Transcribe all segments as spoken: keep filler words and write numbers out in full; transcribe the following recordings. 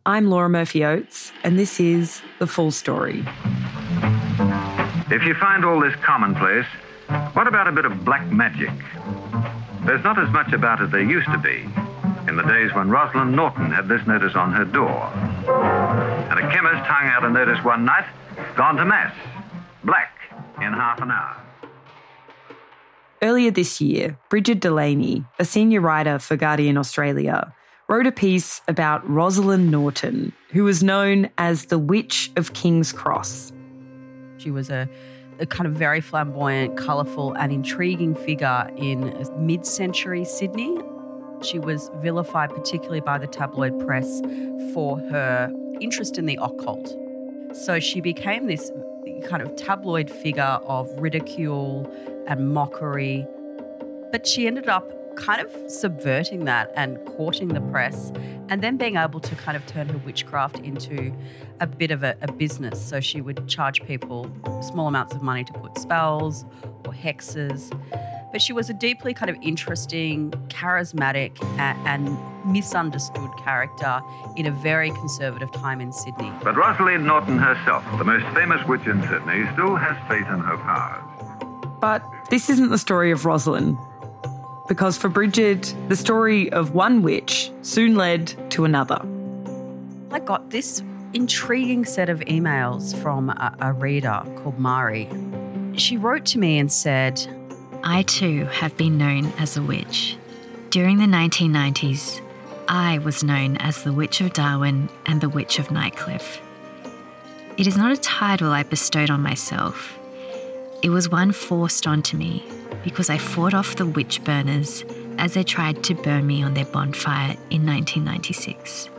I'm Laura Murphy-Oates, and this is The Full Story. If you find all this commonplace, what about a bit of black magic? There's not as much about it there used to be, in the days when Rosalind Norton had this notice on her door. And a chemist hung out a notice one night, gone to mass, black in half an hour. Earlier this year, Bridget Delaney, a senior writer for Guardian Australia, wrote a piece about Rosalind Norton, who was known as the Witch of King's Cross. She was a, a kind of very flamboyant, colourful and intriguing figure in mid-century Sydney. She was vilified particularly by the tabloid press for her interest in the occult. So she became this kind of tabloid figure of ridicule and mockery. But she ended up kind of subverting that and courting the press and then being able to kind of turn her witchcraft into a bit of a, a business. So she would charge people small amounts of money to put spells or hexes. But she was a deeply kind of interesting, charismatic and, and misunderstood character in a very conservative time in Sydney. But Rosalind Norton herself, the most famous witch in Sydney, still has faith in her powers. But this isn't the story of Rosalind, because for Bridget, the story of one witch soon led to another. I got this intriguing set of emails from a, a reader called Mari. She wrote to me and said, I too have been known as a witch. During the nineteen nineties, I was known as the Witch of Darwin and the Witch of Nightcliff. It is not a title I bestowed on myself. It was one forced onto me because I fought off the witch burners as they tried to burn me on their bonfire in nineteen ninety-six.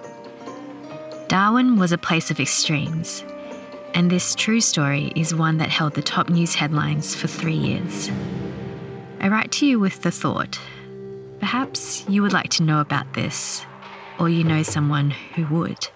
Darwin was a place of extremes, and this true story is one that held the top news headlines for three years. I write to you with the thought, perhaps you would like to know about this, or you know someone who would.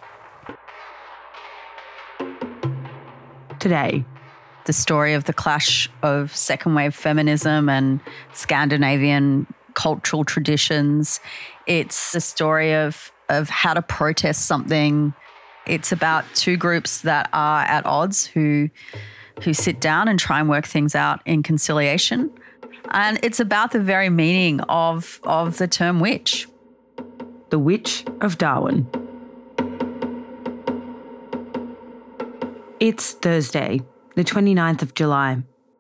Today, the story of the clash of second wave feminism and Scandinavian cultural traditions. It's the story of, of how to protest something. It's about two groups that are at odds who, who sit down and try and work things out in conciliation. And it's about the very meaning of, of the term witch. The Witch of Darwin. It's Thursday, the twenty-ninth of July.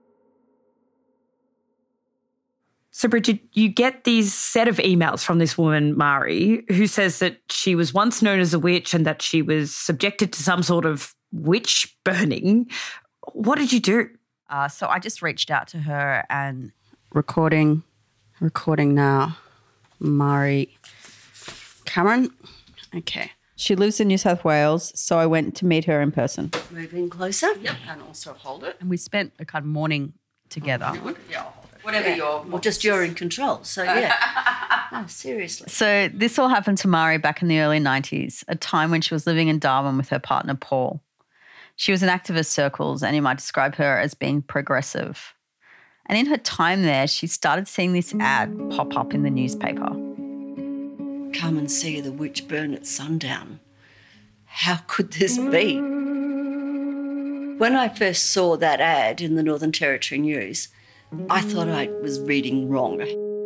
So, Bridget, you get these set of emails from this woman, Mari, who says that she was once known as a witch and that she was subjected to some sort of witch burning. What did you do? Uh, so I just reached out to her and recording, recording now, Mari Cameron. Okay. She lives in New South Wales, so I went to meet her in person. Move in closer. Yep, and also hold it. And we spent a kind of morning together. Oh, yeah, whatever yeah. you're... Well, just you're in control, so yeah. No, seriously. So this all happened to Mari back in the early nineties, a time when she was living in Darwin with her partner, Paul. She was in activist circles, and you might describe her as being progressive. And in her time there, she started seeing this ad pop up in the newspaper. Come and see the witch burn at sundown. How could this be? When I first saw that ad in the Northern Territory News, I thought I was reading wrong.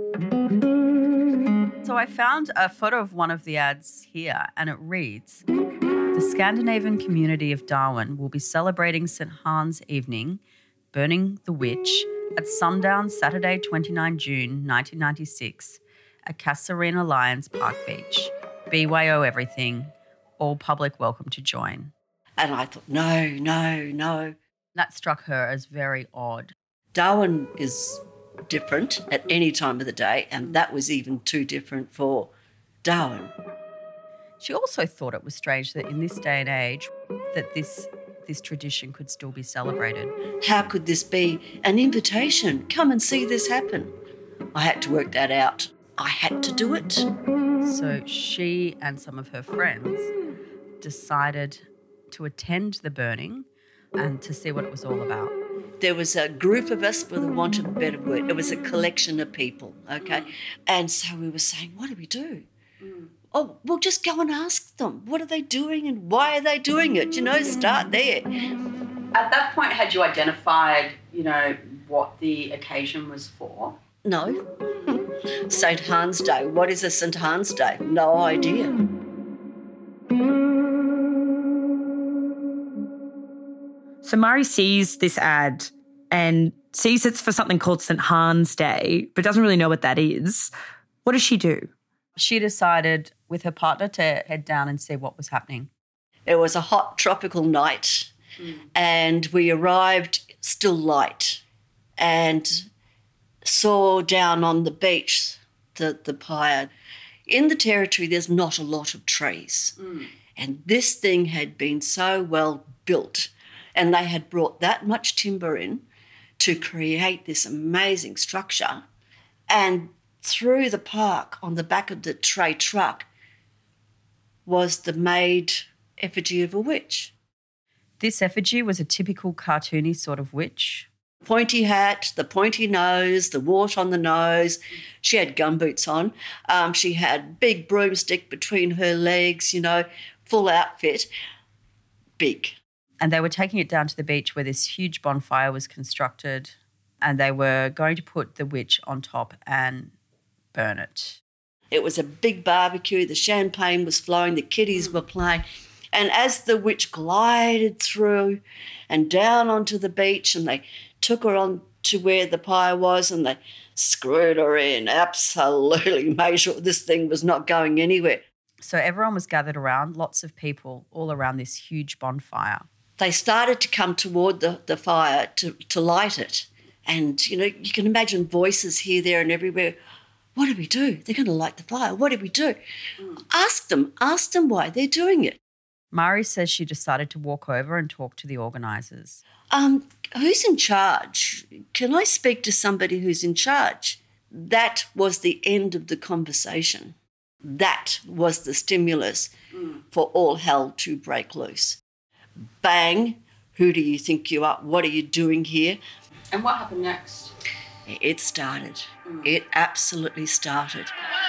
So I found a photo of one of the ads here, and it reads, "The Scandinavian community of Darwin will be celebrating Saint Hans Evening, burning the witch, at sundown Saturday, the twenty-ninth of June, nineteen ninety-six, at Casuarina Lions Park Beach. B Y O everything. All public welcome to join." And I thought, no, no, no. That struck her as very odd. Darwin is different at any time of the day, and that was even too different for Darwin. She also thought it was strange that in this day and age that this this tradition could still be celebrated. How could this be an invitation? Come and see this happen. I had to work that out. I had to do it. So she and some of her friends decided to attend the burning and to see what it was all about. There was a group of us, for the want of a better word. It was a collection of people, okay? And so we were saying, what do we do? Mm. Oh, well, just go and ask them. What are they doing and why are they doing it? You know, start there. At that point, had you identified, you know, what the occasion was for? No. Saint Hans Day. What is a Saint Hans Day? No idea. So Mari sees this ad and sees it's for something called Saint Hans Day, but doesn't really know what that is. What does she do? She decided with her partner to head down and see what was happening. It was a hot tropical night mm. and we arrived still light and saw down on the beach the, the pyre. In the territory, there's not a lot of trees. Mm. And this thing had been so well built and they had brought that much timber in to create this amazing structure. And through the park on the back of the tray truck was the made effigy of a witch. This effigy was a typical cartoony sort of witch. Pointy hat, the pointy nose, the wart on the nose. She had gumboots on. Um, she had big broomstick between her legs, you know, full outfit, big. And they were taking it down to the beach where this huge bonfire was constructed and they were going to put the witch on top and burn it. It was a big barbecue. The champagne was flowing. The kiddies mm. were playing. And as the witch glided through and down onto the beach and they took her on to where the pyre was and they screwed her in, absolutely made sure this thing was not going anywhere. So everyone was gathered around, lots of people all around this huge bonfire. They started to come toward the, the fire to, to light it. And, you know, you can imagine voices here, there and everywhere. What do we do? They're going to light the fire. What do we do? Mm. Ask them. Ask them why they're doing it. Mari says she decided to walk over and talk to the organisers. Um, who's in charge? Can I speak to somebody who's in charge? That was the end of the conversation. That was the stimulus mm. for all hell to break loose. Bang, who do you think you are? What are you doing here? And what happened next? It started. Mm. It absolutely started.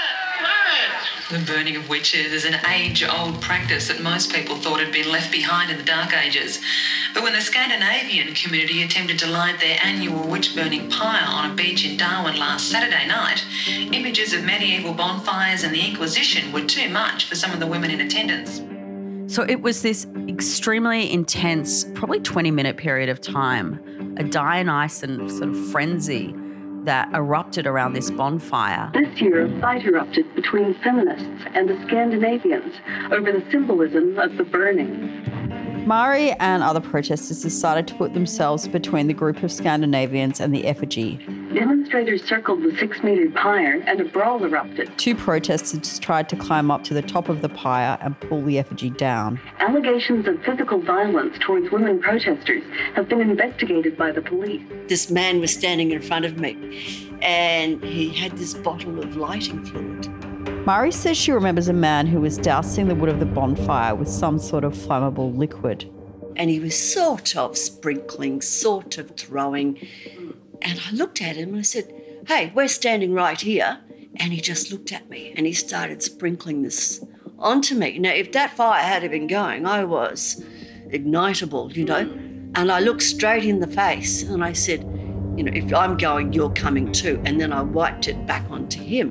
The burning of witches is an age-old practice that most people thought had been left behind in the Dark Ages. But when the Scandinavian community attempted to light their annual witch-burning pyre on a beach in Darwin last Saturday night, images of medieval bonfires and the Inquisition were too much for some of the women in attendance. So it was this extremely intense, probably twenty-minute period of time, a Dionysian sort of frenzy that erupted around this bonfire. This year, a fight erupted between feminists and the Scandinavians over the symbolism of the burning. Mari and other protesters decided to put themselves between the group of Scandinavians and the effigy. Demonstrators circled the six-metre pyre and a brawl erupted. Two protesters tried to climb up to the top of the pyre and pull the effigy down. Allegations of physical violence towards women protesters have been investigated by the police. This man was standing in front of me and he had this bottle of lighting fluid. Mari says she remembers a man who was dousing the wood of the bonfire with some sort of flammable liquid. And he was sort of sprinkling, sort of throwing. And I looked at him and I said, hey, we're standing right here. And he just looked at me and he started sprinkling this onto me. Now, if that fire had been going, I was ignitable, you know. And I looked straight in the face and I said, you know, if I'm going, you're coming too. And then I wiped it back onto him.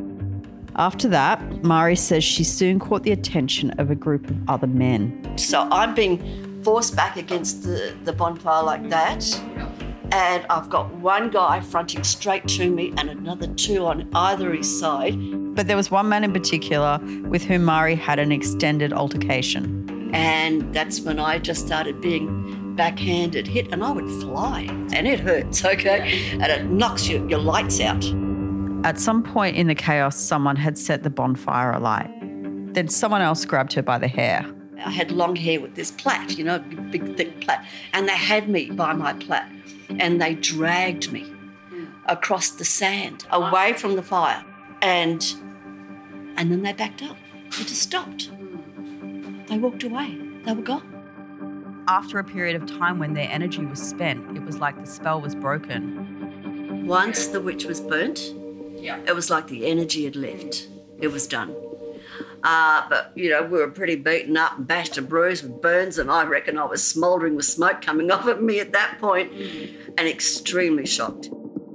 After that, Mari says she soon caught the attention of a group of other men. So I'm being forced back against the, the bonfire like that. And I've got one guy fronting straight to me and another two on either his side. But there was one man in particular with whom Mari had an extended altercation. And that's when I just started being backhanded hit and I would fly. And it hurts, okay? And it knocks your, your lights out. At some point in the chaos, someone had set the bonfire alight. Then someone else grabbed her by the hair. I had long hair with this plait, you know, big, thick plait. And they had me by my plait and they dragged me across the sand, away from the fire. And and then they backed up. They just stopped. They walked away. They were gone. After a period of time when their energy was spent, it was like the spell was broken. Once the witch was burnt, yeah. It was like the energy had left. It was done. Uh, but, you know, we were pretty beaten up and bashed and bruised with burns, and I reckon I was smouldering with smoke coming off of me at that point, and extremely shocked.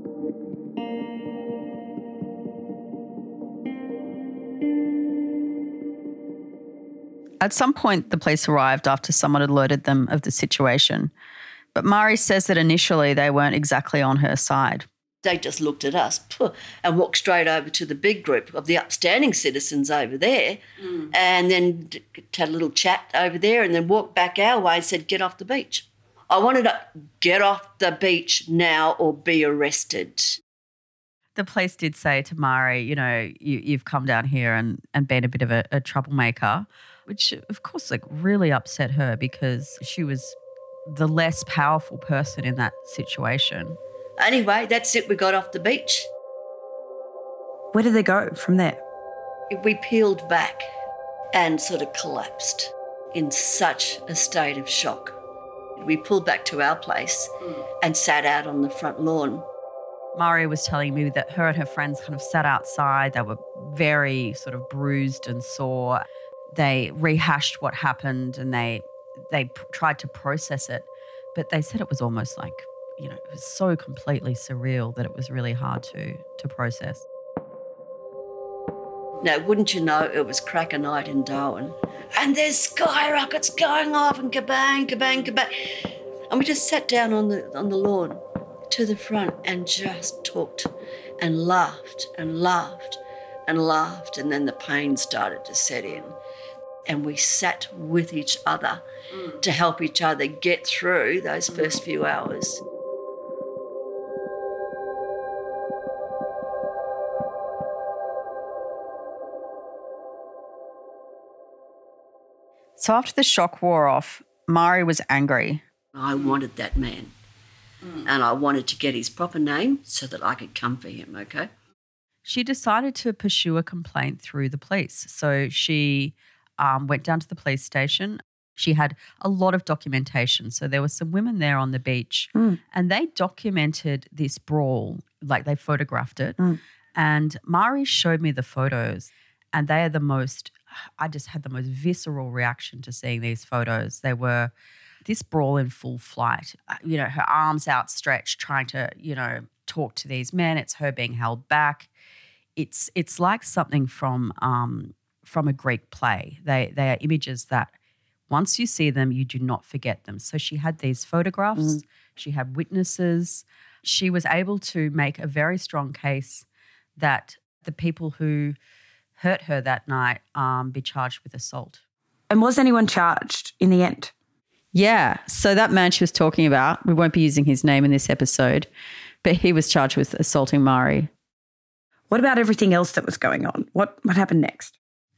At some point, the police arrived after someone alerted them of the situation. But Mari says that initially they weren't exactly on her side. They just looked at us and walked straight over to the big group of the upstanding citizens over there mm. and then had a little chat over there and then walked back our way and said, get off the beach. I wanted to get off the beach now or be arrested. The police did say to Mari, you know, you, you've come down here and, and been a bit of a, a troublemaker, which of course like really upset her because she was the less powerful person in that situation. Anyway, that's it. We got off the beach. Where did they go from there? We peeled back and sort of collapsed in such a state of shock. We pulled back to our place mm. and sat out on the front lawn. Mari was telling me that her and her friends kind of sat outside. They were very sort of bruised and sore. They rehashed what happened and they they p- tried to process it, but they said it was almost like, you know, it was so completely surreal that it was really hard to to process. Now, wouldn't you know, it was crack a night in Darwin, and there's skyrockets going off and kabang, kabang, kabang, and we just sat down on the on the lawn to the front and just talked and laughed and laughed and laughed, and then the pain started to set in. And we sat with each other mm. to help each other get through those first few hours. So after the shock wore off, Mari was angry. I wanted that man mm. and I wanted to get his proper name so that I could come for him, okay? She decided to pursue a complaint through the police. So she Um, went down to the police station. She had a lot of documentation. So there were some women there on the beach mm. and they documented this brawl, like they photographed it. Mm. And Mari showed me the photos and they are the most, I just had the most visceral reaction to seeing these photos. They were this brawl in full flight, you know, her arms outstretched trying to, you know, talk to these men. It's her being held back. It's it's like something from um, from a Greek play. They they are images that once you see them, you do not forget them. So she had these photographs. Mm. She had witnesses. She was able to make a very strong case that the people who hurt her that night um, be charged with assault. And was anyone charged in the end? Yeah. So that man she was talking about, we won't be using his name in this episode, but he was charged with assaulting Mari. What about everything else that was going on? What what happened next?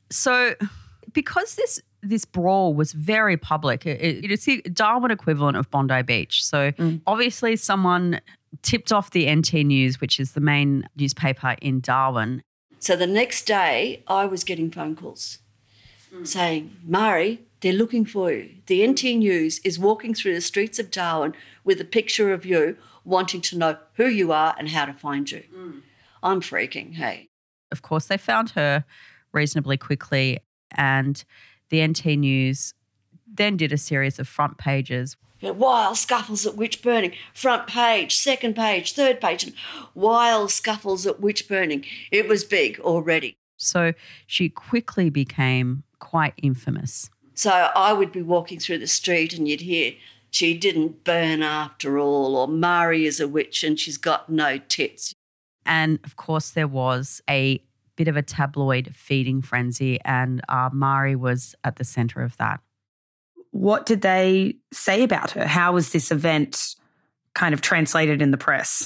So because this this brawl was very public, it, it, it's the Darwin equivalent of Bondi Beach. So mm. obviously someone tipped off the N T News, which is the main newspaper in Darwin. So the next day I was getting phone calls mm. saying, Mari, they're looking for you. The N T News is walking through the streets of Darwin with a picture of you, wanting to know who you are and how to find you. Mm. I'm freaking, hey. Of course, they found her reasonably quickly, and the N T News then did a series of front pages. Wild scuffles at witch burning. Front page, second page, third page. And wild scuffles at witch burning. It was big already. So she quickly became quite infamous. So I would be walking through the street and you'd hear, she didn't burn after all, or Mari is a witch and she's got no tits. And, of course, there was a bit of a tabloid feeding frenzy, and uh, Mari was at the centre of that. What did they say about her? How was this event kind of translated in the press?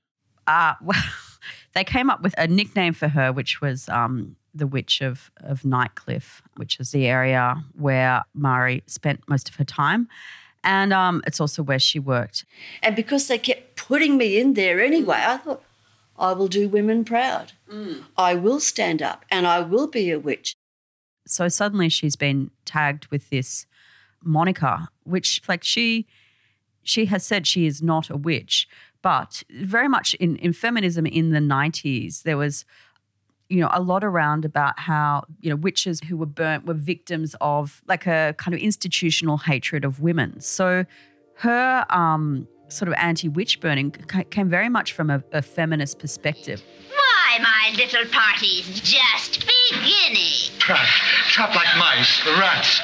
Uh, well, they came up with a nickname for her, which was um, the Witch of, of Nightcliff, which is the area where Mari spent most of her time. And um, it's also where she worked. And because they kept putting me in there anyway, I thought, I will do women proud. Mm. I will stand up and I will be a witch. So suddenly she's been tagged with this moniker, which like she she has said she is not a witch, but very much in, in feminism in the nineties, there was you know, a lot around about how, you know, witches who were burnt were victims of like a kind of institutional hatred of women. So her um, sort of anti-witch burning came very much from a, a feminist perspective. Why, my little party's just beginning. Trap, trap like mice, rats.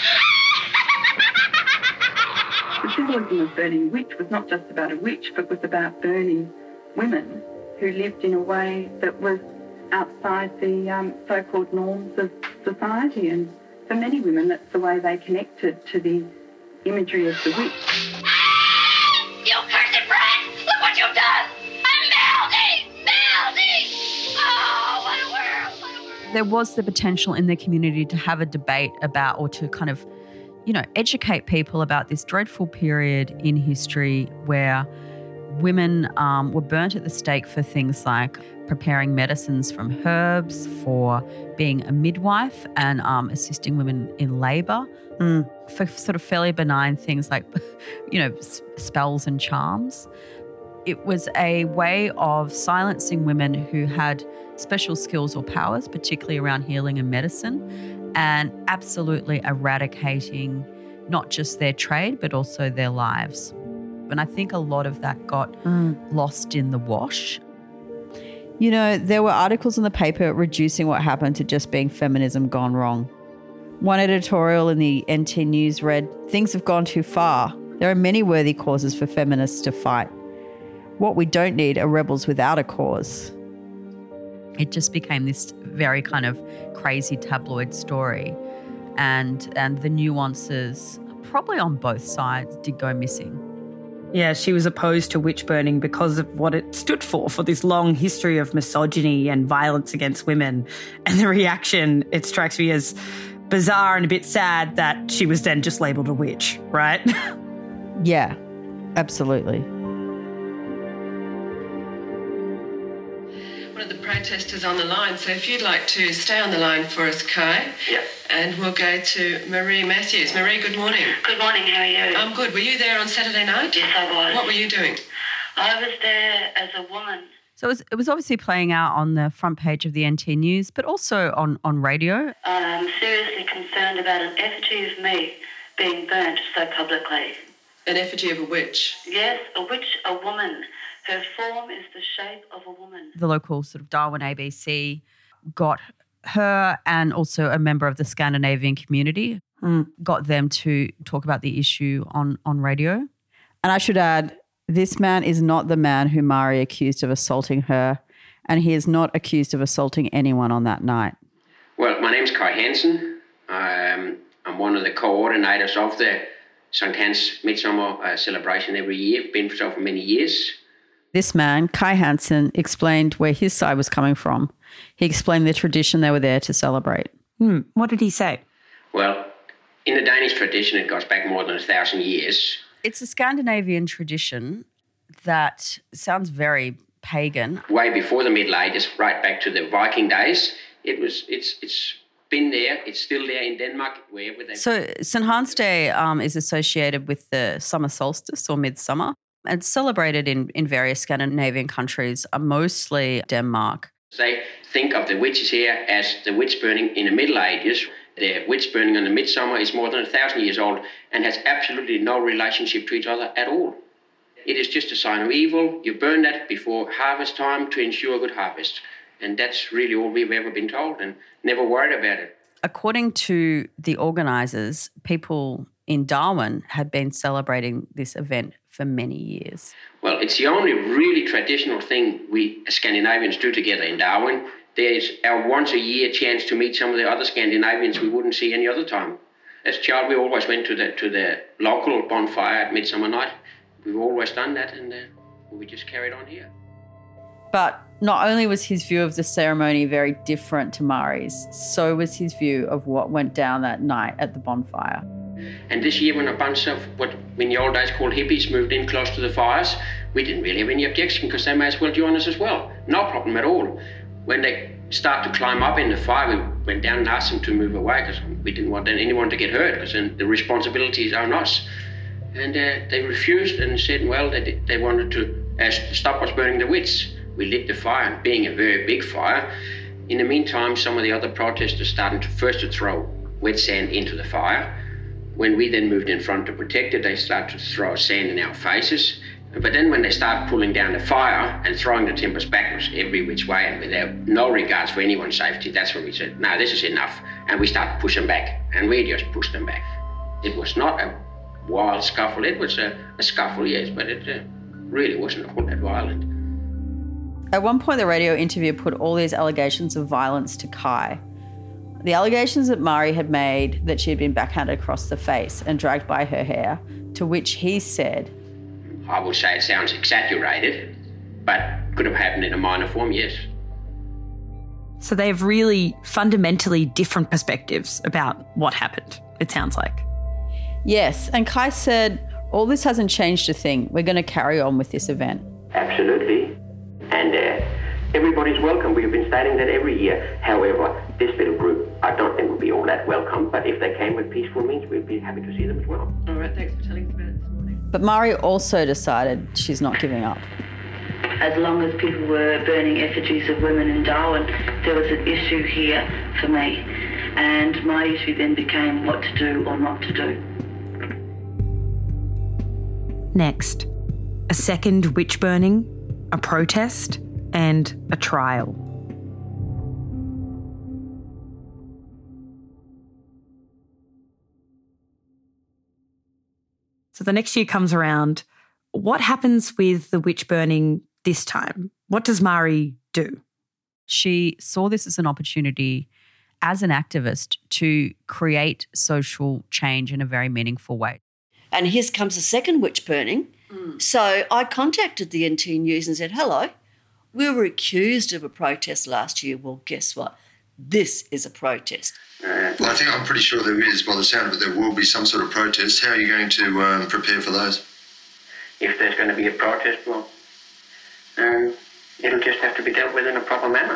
The symbolism of burning witch was not just about a witch, but was about burning women who lived in a way that was outside the um, so-called norms of society. And for many women, that's the way they connected to the imagery of the witch. You cursed brat! Look what you've done! I'm melting! Melting! Oh, what a world! What a world! There was the potential in the community to have a debate about, or to kind of, you know, educate people about this dreadful period in history where women um, were burnt at the stake for things like preparing medicines from herbs, for being a midwife and um, assisting women in labour, mm. for sort of fairly benign things like, you know, s- spells and charms. It was a way of silencing women who had special skills or powers, particularly around healing and medicine, and absolutely eradicating not just their trade but also their lives. And I think a lot of that got mm. lost in the wash. You know, there were articles in the paper reducing what happened to just being feminism gone wrong. One editorial in the N T News read, "Things have gone too far. There are many worthy causes for feminists to fight. What we don't need are rebels without a cause." It just became this very kind of crazy tabloid story. And, and the nuances, probably on both sides, did go missing. Yeah, she was opposed to witch burning because of what it stood for, for this long history of misogyny and violence against women. And the reaction, it strikes me as bizarre and a bit sad that she was then just labelled a witch, right? Yeah, absolutely. One of the protesters on the line, so if you'd like to stay on the line for us, Kai. Yep. And we'll go to Marie Matthews. Marie, good morning. Good morning, how are you? I'm good. Were you there on Saturday night? Yes, I was. What were you doing? I was there as a woman. So it was, it was obviously playing out on the front page of the N T News, but also on, on radio. I'm seriously concerned about an effigy of me being burnt so publicly. An effigy of a witch? Yes, a witch, a woman. Her form is the shape of a woman. The local sort of Darwin A B C got her and also a member of the Scandinavian community, mm. got them to talk about the issue on, on radio. And I should add, this man is not the man who Mari accused of assaulting her, and he is not accused of assaulting anyone on that night. Well, my name's Kai Hansen. Um, I'm one of the coordinators of the Sankt Hans Midsummer uh, celebration every year. Been so for many years. This man, Kai Hansen, explained where his side was coming from. He explained the tradition they were there to celebrate. Hmm. What did he say? Well, in the Danish tradition, it goes back more than a thousand years. It's a Scandinavian tradition that sounds very pagan. Way before the Middle Ages, right back to the Viking days, it was. It's it's been there. It's still there in Denmark, wherever they. So Saint Hans Day um, is associated with the summer solstice or midsummer. It's celebrated in, in various Scandinavian countries, uh, mostly Denmark. They think of the witches here as the witch burning in the Middle Ages. The witch burning on the midsummer is more than a thousand years old and has absolutely no relationship to each other at all. It is just a sign of evil. You burn that before harvest time to ensure a good harvest. And that's really all we've ever been told, and never worried about it. According to the organisers, people in Darwin had been celebrating this event for many years. Well, it's the only really traditional thing we as Scandinavians do together in Darwin. There is our once a year chance to meet some of the other Scandinavians we wouldn't see any other time. As a child, we always went to the to the local bonfire at Midsummer Night. We've always done that, and uh, we just carried on here. But not only was his view of the ceremony very different to Mari's, so was his view of what went down that night at the bonfire. And this year, when a bunch of what we in the old days called hippies moved in close to the fires, we didn't really have any objection because they may as well join us as well. No problem at all. When they start to climb up in the fire, we went down and asked them to move away because we didn't want anyone to get hurt because then the responsibility is on us. And uh, they refused and said, well, they, they wanted to uh, stop us burning the witch. We lit the fire, and being a very big fire, In the meantime, some of the other protesters started to first to throw wet sand into the fire. When we then moved in front to protect it, they started to throw sand in our faces. But then when they started pulling down the fire and throwing the timbers backwards every which way and without no regards for anyone's safety, that's when we said, no, this is enough. And we started pushing back, and we just pushed them back. It was not a wild scuffle. It was a, a scuffle, yes, but it uh, really wasn't all that violent. At one point, the radio interviewer put all these allegations of violence to Kai. The allegations that Mari had made that she had been backhanded across the face and dragged by her hair, to which he said, I would say it sounds exaggerated, but could have happened in a minor form, yes. So they have really fundamentally different perspectives about what happened, it sounds like. Yes, and Kai said, all this hasn't changed a thing. We're going to carry on with this event. Absolutely. And uh, everybody's welcome. We've been stating that every year. However, this little group, I don't think would be all that welcome, but if they came with peaceful means, we'd be happy to see them as well. All right, thanks for telling us about it this morning. But Mari also decided she's not giving up. As long as people were burning effigies of women in Darwin, there was an issue here for me. And my issue then became what to do or not to do. Next, a second witch burning, a protest, and a trial. So the next year comes around. What happens with the witch burning this time? What does Mari do? She saw this as an opportunity as an activist to create social change in a very meaningful way. And here comes the second witch burning. Mm. So I contacted the N T News and said, hello, we were accused of a protest last year. Well, guess what? This is a protest. Well, I think I'm pretty sure there is. By the sound of it, there will be some sort of protest. How are you going to um, prepare for those? If there's going to be a protest, well, um, it'll just have to be dealt with in a proper manner.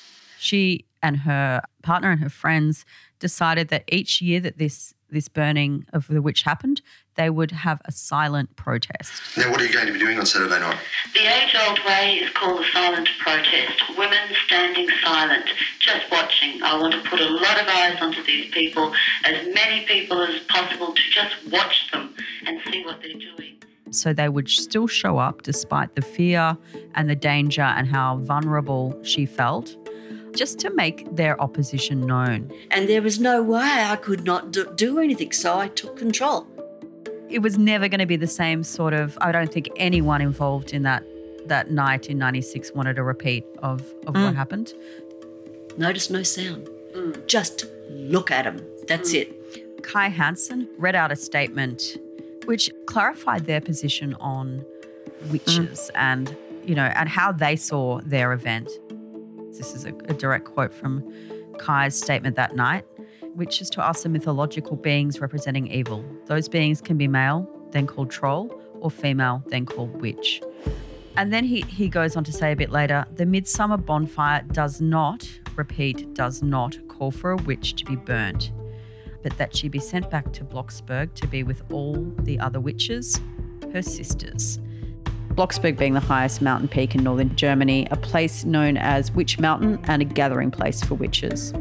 She and her partner and her friends decided that each year that this this burning of the witch happened, they would have a silent protest. Now, what are you going to be doing on Saturday night? The age-old way is called a silent protest. Women standing silent, just watching. I want to put a lot of eyes onto these people, as many people as possible, to just watch them and see what they're doing. So they would still show up despite the fear and the danger and how vulnerable she felt, just to make their opposition known. And there was no way I could not do, do anything, so I took control. It was never going to be the same sort of, I don't think anyone involved in that that night in ninety-six wanted a repeat of, of mm. what happened. Notice no sound. Mm. Just look at them. That's mm. it. Kai Hansen read out a statement which clarified their position on witches mm. and, you know, and how they saw their event. This is a, a direct quote from Kai's statement that night. Witches to us are mythological beings representing evil. Those beings can be male, then called troll, or female, then called witch. And then he, he goes on to say a bit later, the midsummer bonfire does not, repeat, does not call for a witch to be burnt, but that she be sent back to Blocksberg to be with all the other witches, her sisters. Blocksberg being the highest mountain peak in northern Germany, a place known as Witch Mountain and a gathering place for witches.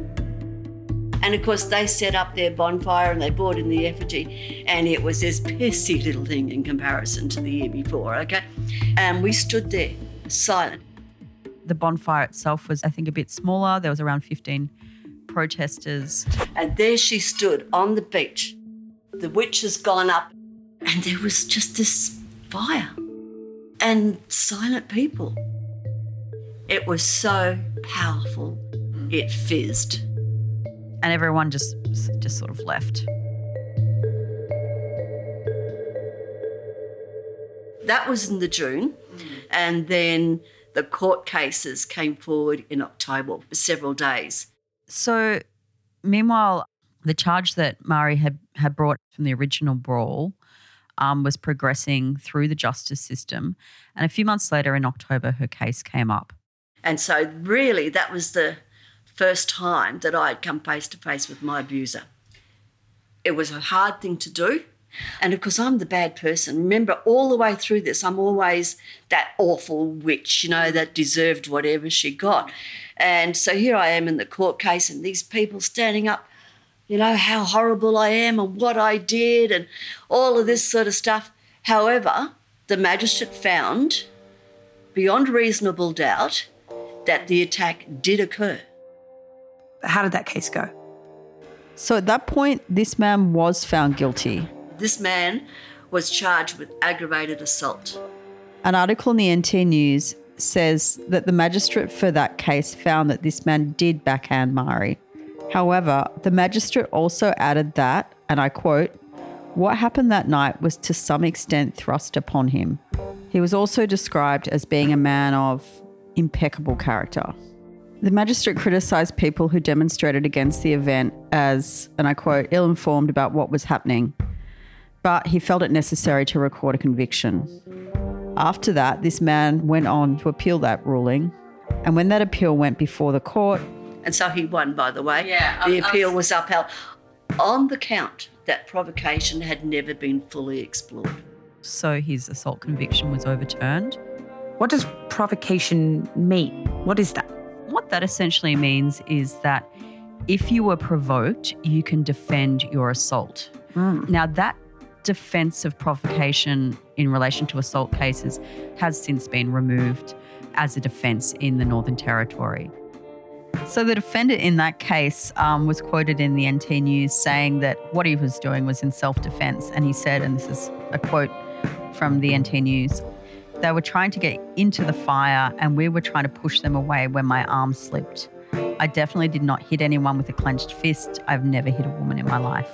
And of course they set up their bonfire and they brought in the effigy, and it was this pissy little thing in comparison to the year before, okay? And we stood there, silent. The bonfire itself was, I think, a bit smaller. There was around fifteen protesters. And there she stood on the beach. The witch has gone up and there was just this fire and silent people. It was so powerful, it fizzed. And everyone just, just sort of left. That was in the June. Mm. And then the court cases came forward in October for several days. So meanwhile, the charge that Mari had, had brought from the original brawl um, was progressing through the justice system. And a few months later in October, her case came up. And so really that was the first time that I had come face to face with my abuser. It was a hard thing to do, And of course, I'm the bad person. Remember, all the way through this, I'm always that awful witch, you know, that deserved whatever she got. And so here I am in the court case and these people standing up, you know, how horrible I am and what I did and all of this sort of stuff. However, the magistrate found, beyond reasonable doubt, that the attack did occur. How did that case go? So at that point, this man was found guilty. This man was charged with aggravated assault. An article in the N T News says that the magistrate for that case found that this man did backhand Mari. However, the magistrate also added that, and I quote, "What happened that night was to some extent thrust upon him. He was also described as being a man of impeccable character." The magistrate criticised people who demonstrated against the event as, and I quote, "ill-informed about what was happening," but he felt it necessary to record a conviction. After that, this man went on to appeal that ruling, and when that appeal went before the court... And so he won, by the way. Yeah, the I, appeal I, was upheld on the count that provocation had never been fully explored. So his assault conviction was overturned. What does provocation mean? What is that? What that essentially means is that if you were provoked, you can defend your assault. Mm. Now, that defence of provocation in relation to assault cases has since been removed as a defence in the Northern Territory. So the defendant in that case um, was quoted in the N T News saying that what he was doing was in self-defence. And he said, and this is a quote from the N T News, "They were trying to get into the fire and we were trying to push them away when my arm slipped. I definitely did not hit anyone with a clenched fist. I've never hit a woman in my life."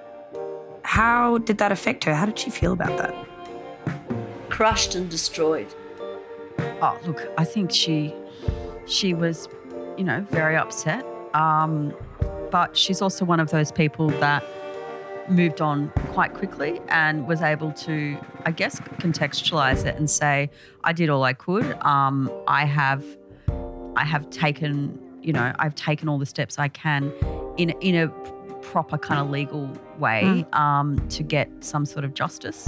How did that affect her? How did she feel about that? Crushed and destroyed. Oh, look, I think she she was, you know, very upset. Um, but she's also one of those people that moved on quite quickly and was able to, I guess, contextualize it and say, I did all I could. Um, I have I have taken, you know, I've taken all the steps I can in, in a proper kind of legal way mm. um, to get some sort of justice.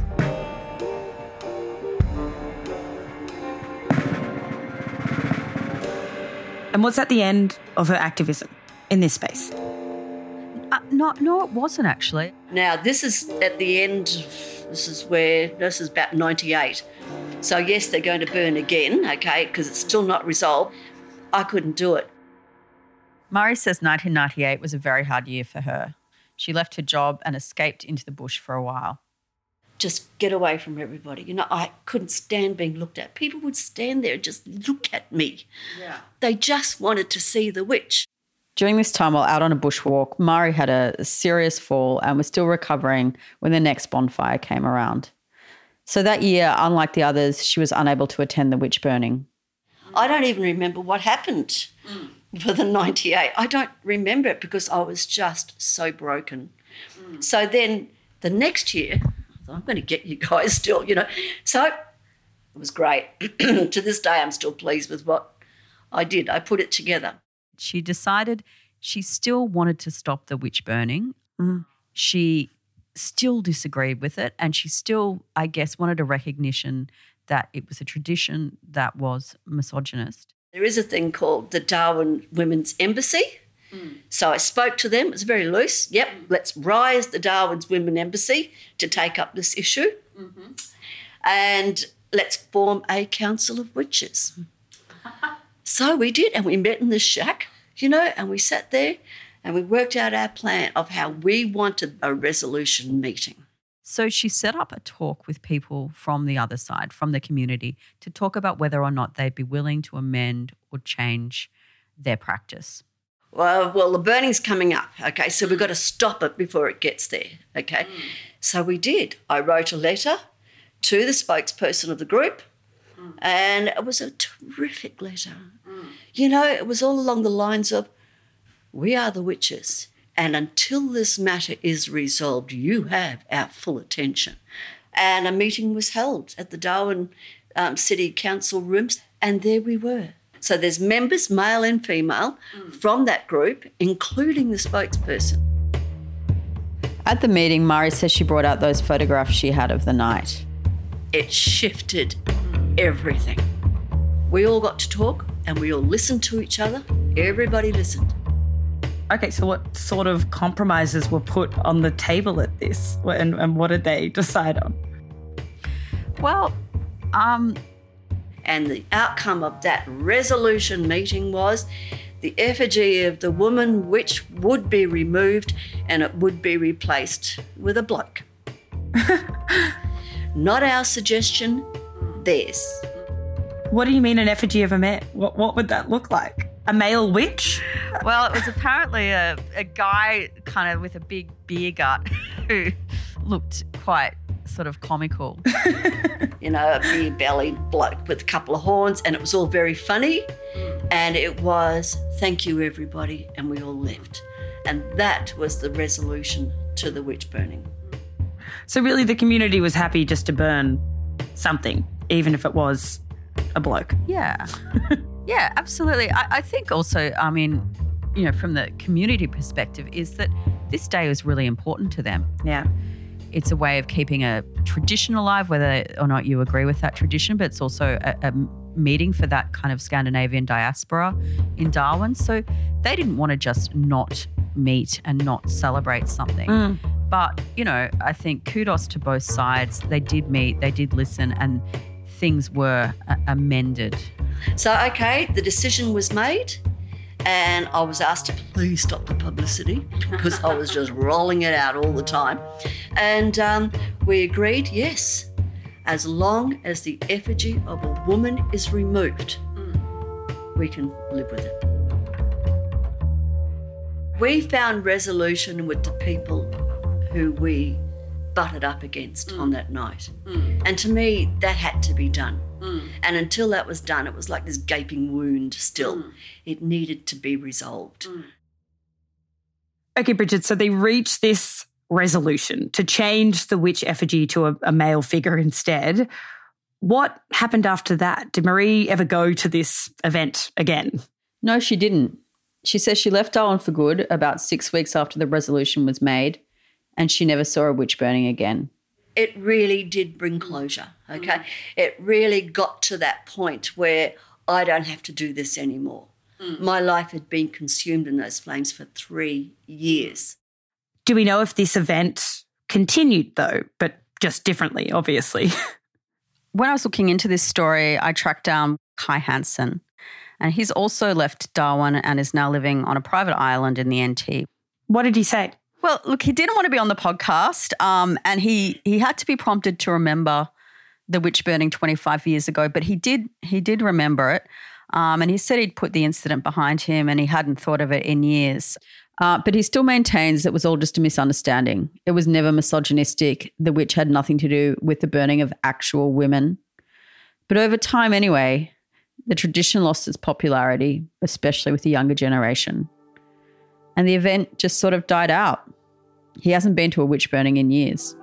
And was that the end of her activism in this space? Uh, no, no, it wasn't actually. Now, this is at the end, this is where, this is about ninety-eight. So, yes, they're going to burn again, okay, because it's still not resolved. I couldn't do it. Mari says nineteen ninety-eight was a very hard year for her. She left her job and escaped into the bush for a while. Just get away from everybody. You know, I couldn't stand being looked at. People would stand there and just look at me. Yeah. They just wanted to see the witch. During this time while out on a bushwalk, Mari had a serious fall and was still recovering when the next bonfire came around. So that year, unlike the others, she was unable to attend the witch burning. I don't even remember what happened mm. for the ninety-eight. I don't remember it because I was just so broken. Mm. So then the next year, I'm going to get you guys still, you know. So it was great. To this day, I'm still pleased with what I did. I put it together. She decided she still wanted to stop the witch burning. Mm. She still disagreed with it, and she still, I guess, wanted a recognition that it was a tradition that was misogynist. There is a thing called the Darwin Women's Embassy. Mm. So I spoke to them. It was very loose. Yep, let's rise the Darwin's Women Embassy to take up this issue. Mm-hmm. And let's form a council of witches. So we did, and we met in the shack, you know, and we sat there and we worked out our plan of how we wanted a resolution meeting. So she set up a talk with people from the other side, from the community, to talk about whether or not they'd be willing to amend or change their practice. Well, well, the burning's coming up, okay, so we've got to stop it before it gets there, okay? Mm. So we did. I wrote a letter to the spokesperson of the group, mm. and it was a terrific letter. Mm. You know, it was all along the lines of, we are the witches, and until this matter is resolved, you have our full attention. And a meeting was held at the Darwin um, City Council rooms, and there we were. So there's members, male and female, mm. from that group, including the spokesperson. At the meeting, Mari says she brought out those photographs she had of the night. It shifted everything. We all got to talk and we all listened to each other. Everybody listened. Okay, so what sort of compromises were put on the table at this, and, and what did they decide on? Well, um... And the outcome of that resolution meeting was the effigy of the woman witch would be removed and it would be replaced with a bloke. Not our suggestion, theirs. What do you mean an effigy of a man? What, what would that look like? A male witch? Well, it was apparently a, a guy kind of with a big beer gut who looked quite sort of comical. You know, a beer-bellied bloke with a couple of horns, and it was all very funny. And it was, thank you, everybody, and we all left. And that was the resolution to the witch burning. So really the community was happy just to burn something, even if it was a bloke. Yeah. Yeah, absolutely. I, I think also, I mean, you know, from the community perspective is that this day was really important to them. Yeah. It's a way of keeping a tradition alive, whether or not you agree with that tradition, but it's also a, a meeting for that kind of Scandinavian diaspora in Darwin. So they didn't want to just not meet and not celebrate something. Mm. But, you know, I think kudos to both sides. They did meet, they did listen, and things were uh, amended. So, okay, the decision was made. And I was asked to please stop the publicity because I was just rolling it out all the time. And um, we agreed, yes, as long as the effigy of a woman is removed, mm. we can live with it. We found resolution with the people who we butted up against mm. on that night. Mm. And to me, that had to be done. Mm. And until that was done, it was like this gaping wound still. Mm. It needed to be resolved. Mm. Okay, Bridget, so they reached this resolution to change the witch effigy to a, a male figure instead. What happened after that? Did Marie ever go to this event again? No, she didn't. She says she left Darwin for good about six weeks after the resolution was made, and she never saw a witch burning again. It really did bring closure, okay? Mm. It really got to that point where I don't have to do this anymore. Mm. My life had been consumed in those flames for three years. Do we know if this event continued though, but just differently, obviously? When I was looking into this story, I tracked down Kai Hansen, and he's also left Darwin and is now living on a private island in the N T. What did he say? Well, look, he didn't want to be on the podcast, um, and he he had to be prompted to remember the witch burning twenty-five years ago, but he did he did remember it, um, and he said he'd put the incident behind him and he hadn't thought of it in years. Uh, but he still maintains it was all just a misunderstanding. It was never misogynistic. The witch had nothing to do with the burning of actual women. But over time anyway, the tradition lost its popularity, especially with the younger generation. And the event just sort of died out. He hasn't been to a witch burning in years.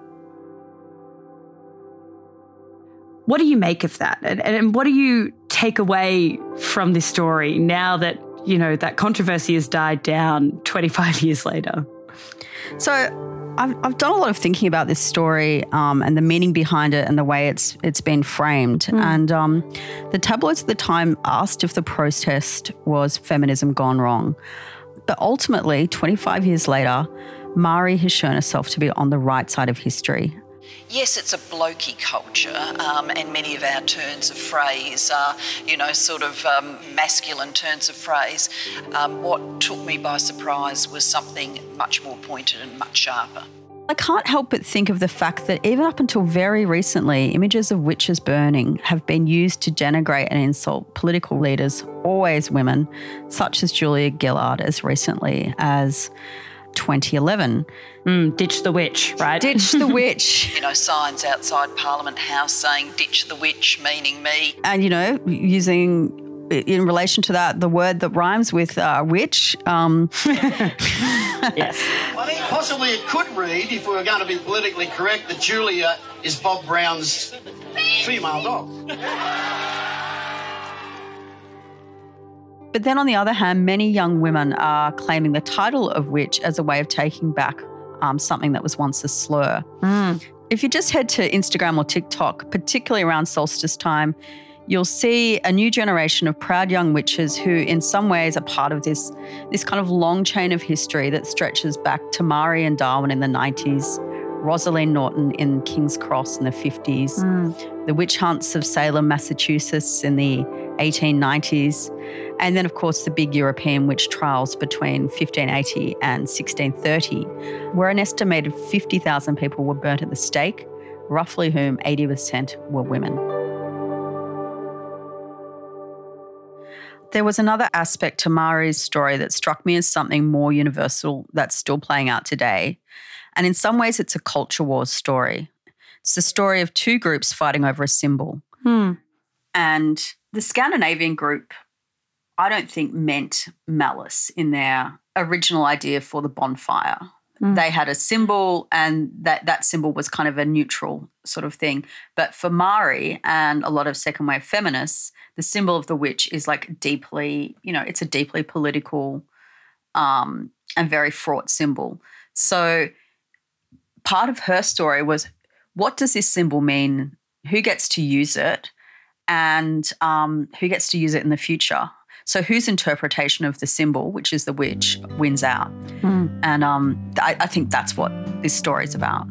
What do you make of that? And, and what do you take away from this story now that, you know, that controversy has died down twenty-five years later? So I've, I've done a lot of thinking about this story um, and the meaning behind it and the way it's it's been framed. Mm. And um, the tabloids at the time asked if the protest was feminism gone wrong. But ultimately, twenty-five years later, Mari has shown herself to be on the right side of history. Yes, it's a blokey culture, um, and many of our turns of phrase are, you know, sort of um, masculine turns of phrase. Um, what took me by surprise was something much more pointed and much sharper. I can't help but think of the fact that even up until very recently, images of witches burning have been used to denigrate and insult political leaders, always women, such as Julia Gillard as recently as twenty eleven. Mm, ditch the witch, right? Ditch the witch. You know, signs outside Parliament House saying ditch the witch, meaning me. And, you know, using, in relation to that, the word that rhymes with uh, witch. Um, yes. I think possibly it could read, if we were going to be politically correct, that Julia is Bob Brown's female dog. But then on the other hand, many young women are claiming the title of witch as a way of taking back um, something that was once a slur. Mm. If you just head to Instagram or TikTok, particularly around solstice time, you'll see a new generation of proud young witches who in some ways are part of this, this kind of long chain of history that stretches back to Marie and Darwin in the nineties, Rosaline Norton in King's Cross in the fifties, Mm. the witch hunts of Salem, Massachusetts in the eighteen nineties, and then, of course, the big European witch trials between fifteen eighty and sixteen thirty, where an estimated fifty thousand people were burnt at the stake, roughly whom eighty percent were women. There was another aspect to Marie's story that struck me as something more universal that's still playing out today. And in some ways, it's a culture wars story. It's the story of two groups fighting over a symbol. Hmm. And the Scandinavian group, I don't think, meant malice in their original idea for the bonfire. Mm. They had a symbol, and that, that symbol was kind of a neutral sort of thing. But for Marie and a lot of second wave feminists, the symbol of the witch is like deeply, you know, it's a deeply political um, and very fraught symbol. So part of her story was, what does this symbol mean? Who gets to use it? And um, who gets to use it in the future? So whose interpretation of the symbol, which is the witch, wins out? Mm. And um, I, I think that's what this story is about.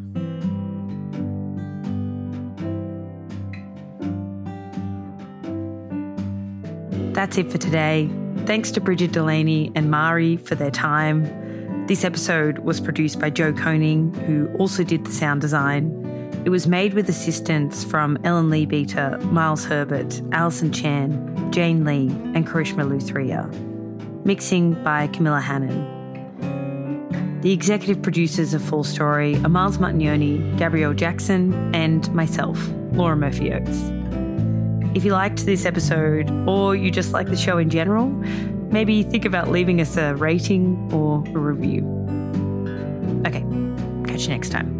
That's it for today. Thanks to Bridget Delaney and Marie for their time. This episode was produced by Joe Koning, who also did the sound design. It was made with assistance from Ellen Lee Beater, Miles Herbert, Alison Chan, Jane Lee, and Karishma Luthria. Mixing by Camilla Hannon. The executive producers of Full Story are Miles Martignoni, Gabrielle Jackson, and myself, Laura Murphy Oates. If you liked this episode, or you just like the show in general, maybe think about leaving us a rating or a review. Okay, catch you next time.